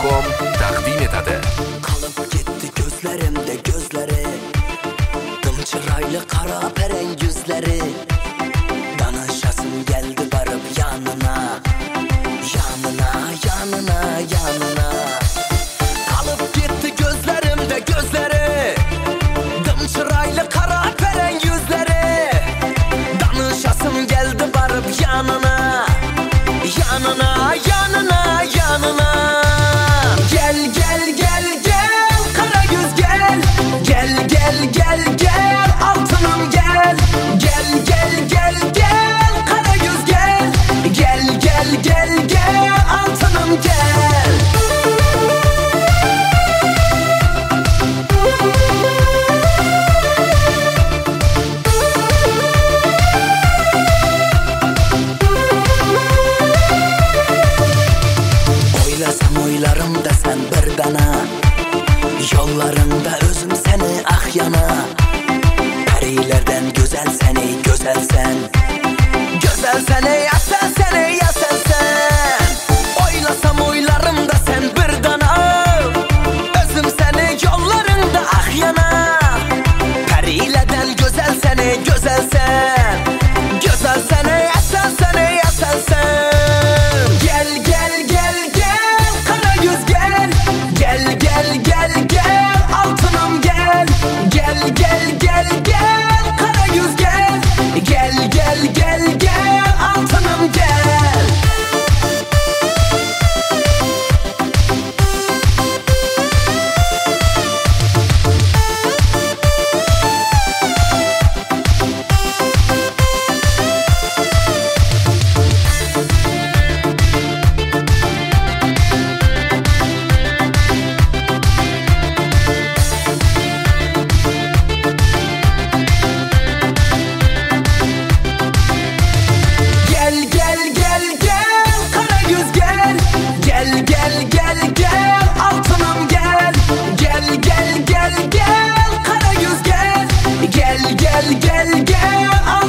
Gmail.com taqdim etadi. Qolib ketdi ko'zlarimda ko'zlari, dimchirayli qara parang yuzlari. Danışasım geldi barib yanına, yanına, yanına, yanına. Qolib ketdi ko'zlarimda ko'zlari, dimchirayli qara parang yuzlari. Danışasım geldi barib yanına, yanına, yanına, yanına. Gel gel gel gel kara göz gel, gel gel gel gel altınım gel, gel gel gel gel kara göz gel, gel gel gel gel altınım gel. Oylasam oylarımda sen bir dana, yollarında özüm seni ah yana. Perilerden güzel sen ey güzel sen, güzel sen ey ya sen ey ya sen. Oylasam oylarımda sen bir dana, özüm seni yollarında ah yana. Perilerden güzel sen ey güzel sen, güzel sen ey ya sen ey ya sen. Gel gel gel gel kara göz gel, gel gel gel gel altınım gel, gel gel gel gel kara göz gel, gel gel gel gel altınım gel. Gel gel gel gel kara göz gel, gel gel gel gel altınım gel, gel gel gel gel kara göz gel, gel gel gel gel